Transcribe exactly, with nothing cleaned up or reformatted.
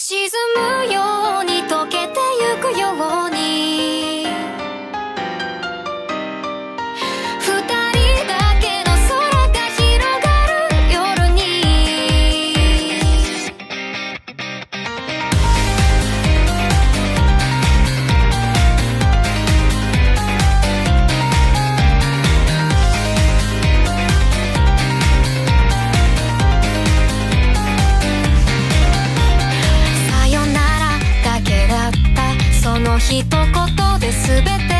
沈むように溶けてゆくように二人だけの空が広がる夜にさよならだけだったその一言で全て